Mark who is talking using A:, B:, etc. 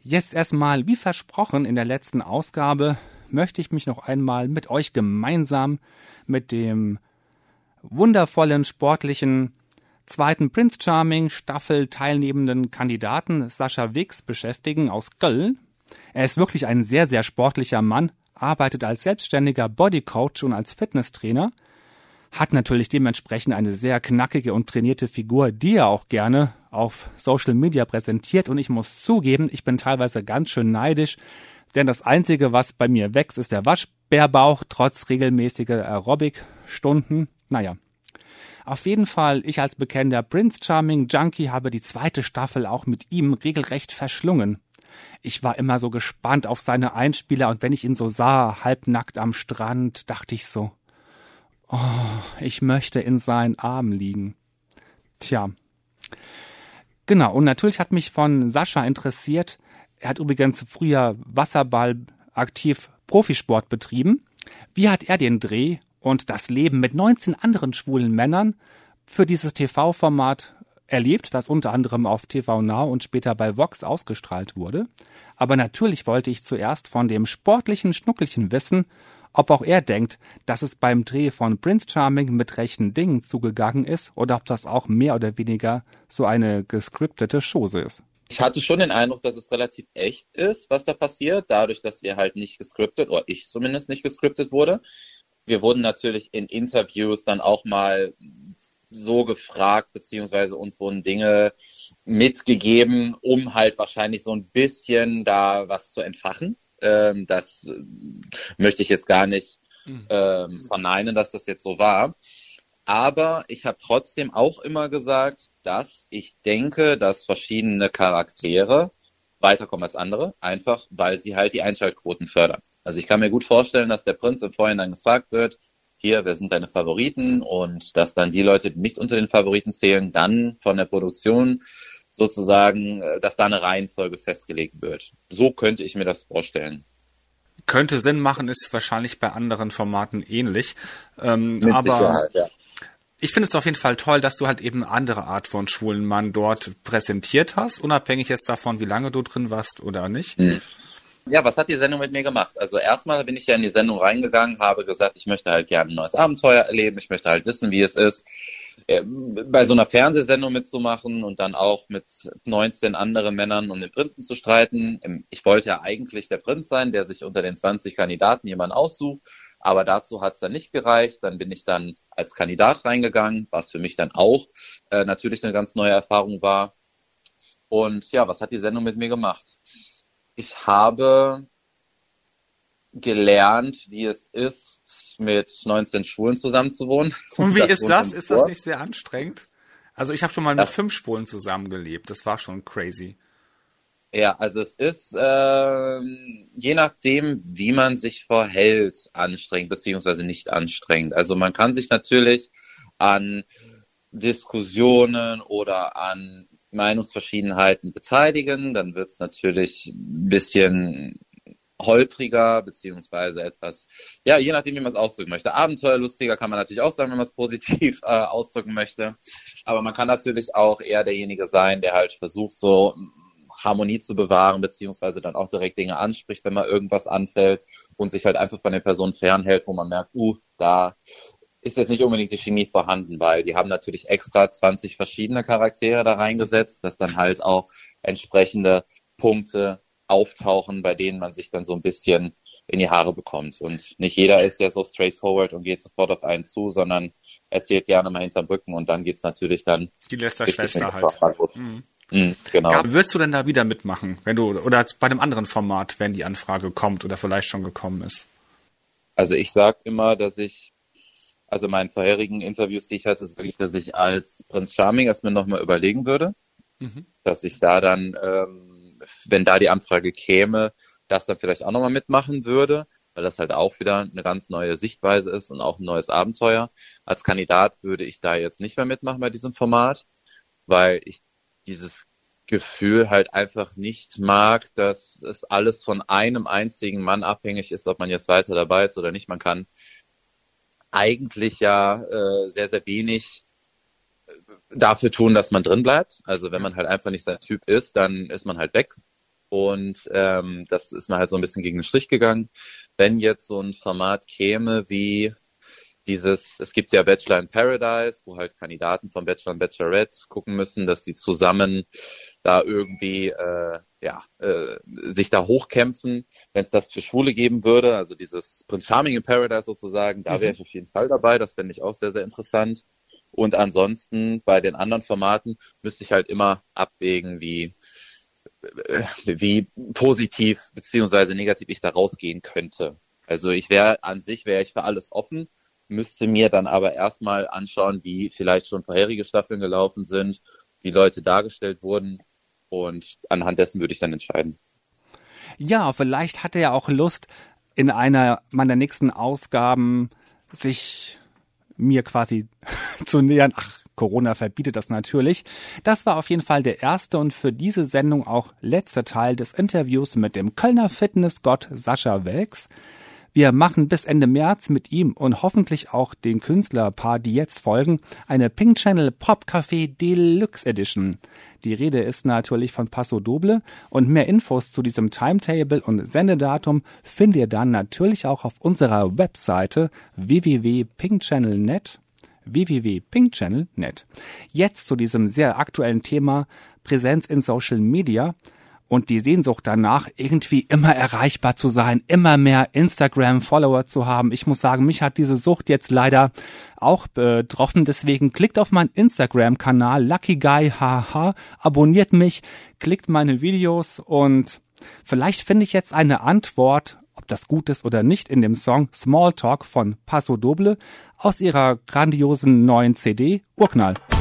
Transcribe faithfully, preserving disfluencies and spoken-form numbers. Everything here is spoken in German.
A: Jetzt erstmal, wie versprochen in der letzten Ausgabe, möchte ich mich noch einmal mit euch gemeinsam mit dem wundervollen, sportlichen zweiten Prince Charming Staffel teilnehmenden Kandidaten Sascha Wix beschäftigen aus Köln. Er ist wirklich ein sehr, sehr sportlicher Mann, arbeitet als selbstständiger Bodycoach und als Fitnesstrainer, hat natürlich dementsprechend eine sehr knackige und trainierte Figur, die er auch gerne auf Social Media präsentiert. Und ich muss zugeben, ich bin teilweise ganz schön neidisch, denn das Einzige, was bei mir wächst, ist der Waschbärbauch, trotz regelmäßiger Aerobic-Stunden. Naja, auf jeden Fall, ich als bekennender Prince Charming Junkie habe die zweite Staffel auch mit ihm regelrecht verschlungen. Ich war immer so gespannt auf seine Einspieler und wenn ich ihn so sah, halbnackt am Strand, dachte ich so, oh, ich möchte in seinen Armen liegen. Tja. Genau, und natürlich hat mich von Sascha interessiert, er hat übrigens früher Wasserball aktiv Profisport betrieben. Wie hat er den Dreh und das Leben mit neunzehn anderen schwulen Männern für dieses T V-Format erlebt, das unter anderem auf T V Now und später bei Vox ausgestrahlt wurde? Aber natürlich wollte ich zuerst von dem sportlichen Schnuckelchen wissen, ob auch er denkt, dass es beim Dreh von Prince Charming mit rechten Dingen zugegangen ist oder ob das auch mehr oder weniger so eine gescriptete Chose ist.
B: Ich hatte schon den Eindruck, dass es relativ echt ist, was da passiert, dadurch, dass wir halt nicht gescriptet, oder ich zumindest nicht gescriptet wurde. Wir wurden natürlich in Interviews dann auch mal so gefragt, beziehungsweise uns wurden Dinge mitgegeben, um halt wahrscheinlich so ein bisschen da was zu entfachen. Ähm, das äh, möchte ich jetzt gar nicht ähm, verneinen, dass das jetzt so war. Aber ich habe trotzdem auch immer gesagt, dass ich denke, dass verschiedene Charaktere weiterkommen als andere, einfach weil sie halt die Einschaltquoten fördern. Also ich kann mir gut vorstellen, dass der Prinz im Vorhinein gefragt wird, hier, wer sind deine Favoriten? Und dass dann die Leute, die nicht unter den Favoriten zählen, dann von der Produktion sozusagen, dass da eine Reihenfolge festgelegt wird. So könnte ich mir das vorstellen.
A: Könnte Sinn machen, ist wahrscheinlich bei anderen Formaten ähnlich. Ähm,
B: Mit
A: aber
B: Sicherheit, ja.
A: Ich finde es auf jeden Fall toll, dass du halt eben eine andere Art von schwulen Mann dort präsentiert hast, unabhängig jetzt davon, wie lange du drin warst oder nicht.
B: Hm. Ja, was hat die Sendung mit mir gemacht? Also erstmal bin ich ja in die Sendung reingegangen, habe gesagt, ich möchte halt gerne ein neues Abenteuer erleben, ich möchte halt wissen, wie es ist, bei so einer Fernsehsendung mitzumachen und dann auch mit neunzehn anderen Männern um den Prinzen zu streiten. Ich wollte ja eigentlich der Prinz sein, der sich unter den zwanzig Kandidaten jemanden aussucht, aber dazu hat es dann nicht gereicht. Dann bin ich dann als Kandidat reingegangen, was für mich dann auch äh, natürlich eine ganz neue Erfahrung war. Und ja, was hat die Sendung mit mir gemacht? Ich habe gelernt, wie es ist, mit neunzehn Schwulen zusammenzuwohnen.
A: Und wie ist das? Ist das nicht sehr anstrengend? Also ich habe schon mal mit fünf Schwulen zusammengelebt. Das war schon crazy.
B: Ja, also es ist äh, je nachdem, wie man sich verhält, anstrengend beziehungsweise nicht anstrengend. Also man kann sich natürlich an Diskussionen oder an Meinungsverschiedenheiten beteiligen. Dann wird es natürlich ein bisschen holpriger, beziehungsweise etwas, ja, je nachdem, wie man es ausdrücken möchte. Abenteuerlustiger kann man natürlich auch sagen, wenn man es positiv äh, ausdrücken möchte. Aber man kann natürlich auch eher derjenige sein, der halt versucht, so Harmonie zu bewahren, beziehungsweise dann auch direkt Dinge anspricht, wenn mal irgendwas anfällt und sich halt einfach von der Person fernhält, wo man merkt, uh, da ist jetzt nicht unbedingt die Chemie vorhanden, weil die haben natürlich extra zwanzig verschiedene Charaktere da reingesetzt, dass dann halt auch entsprechende Punkte auftauchen, bei denen man sich dann so ein bisschen in die Haare bekommt. Und nicht jeder ist ja so straightforward und geht sofort auf einen zu, sondern erzählt gerne mal hinterm Rücken und dann geht's natürlich dann...
A: Die Lästerschwester halt.
B: Mhm. Mhm, genau.
A: Ja, würdest du denn da wieder mitmachen, wenn du, oder bei einem anderen Format, wenn die Anfrage kommt oder vielleicht schon gekommen ist?
B: Also ich sag immer, dass ich, also in meinen vorherigen Interviews, die ich hatte, sage ich, dass ich als Prinz Charming es mir nochmal überlegen würde, mhm. dass ich da dann, ähm, wenn da die Anfrage käme, das dann vielleicht auch nochmal mitmachen würde, weil das halt auch wieder eine ganz neue Sichtweise ist und auch ein neues Abenteuer. Als Kandidat würde ich da jetzt nicht mehr mitmachen bei diesem Format, weil ich dieses Gefühl halt einfach nicht mag, dass es alles von einem einzigen Mann abhängig ist, ob man jetzt weiter dabei ist oder nicht. Man kann eigentlich ja äh, sehr, sehr wenig dafür tun, dass man drin bleibt. Also wenn man halt einfach nicht sein Typ ist, dann ist man halt weg. Und ähm, das ist mir halt so ein bisschen gegen den Strich gegangen. Wenn jetzt so ein Format käme wie dieses, es gibt ja Bachelor in Paradise, wo halt Kandidaten von Bachelor und Bachelorette gucken müssen, dass die zusammen da irgendwie äh, ja äh, sich da hochkämpfen. Wenn es das für Schwule geben würde, also dieses Prince Charming in Paradise sozusagen, da wäre ich auf jeden Fall dabei. Das fände ich auch sehr, sehr interessant. Und ansonsten bei den anderen Formaten müsste ich halt immer abwägen, wie wie positiv beziehungsweise negativ ich da rausgehen könnte. Also ich wäre an sich wäre ich für alles offen, müsste mir dann aber erstmal anschauen, wie vielleicht schon vorherige Staffeln gelaufen sind, wie Leute dargestellt wurden und anhand dessen würde ich dann entscheiden.
A: Ja, vielleicht hat er ja auch Lust, in einer meiner nächsten Ausgaben sich mir quasi zu nähern. Ach, Corona verbietet das natürlich. Das war auf jeden Fall der erste und für diese Sendung auch letzte Teil des Interviews mit dem Kölner Fitnessgott Sascha Welks. Wir machen bis Ende März mit ihm und hoffentlich auch den Künstlerpaar, die jetzt folgen, eine Pink Channel Pop Café Deluxe Edition. Die Rede ist natürlich von Paso Doble und mehr Infos zu diesem Timetable und Sendedatum findet ihr dann natürlich auch auf unserer Webseite w w w punkt pink channel punkt net w w w punkt pink channel punkt net. Jetzt zu diesem sehr aktuellen Thema Präsenz in Social Media. Und die Sehnsucht danach, irgendwie immer erreichbar zu sein, immer mehr Instagram-Follower zu haben. Ich muss sagen, mich hat diese Sucht jetzt leider auch betroffen. Deswegen klickt auf meinen Instagram-Kanal Lucky Guy haha, abonniert mich, klickt meine Videos und vielleicht finde ich jetzt eine Antwort, ob das gut ist oder nicht, in dem Song Small Talk von Paso Doble aus ihrer grandiosen neuen C D Urknall.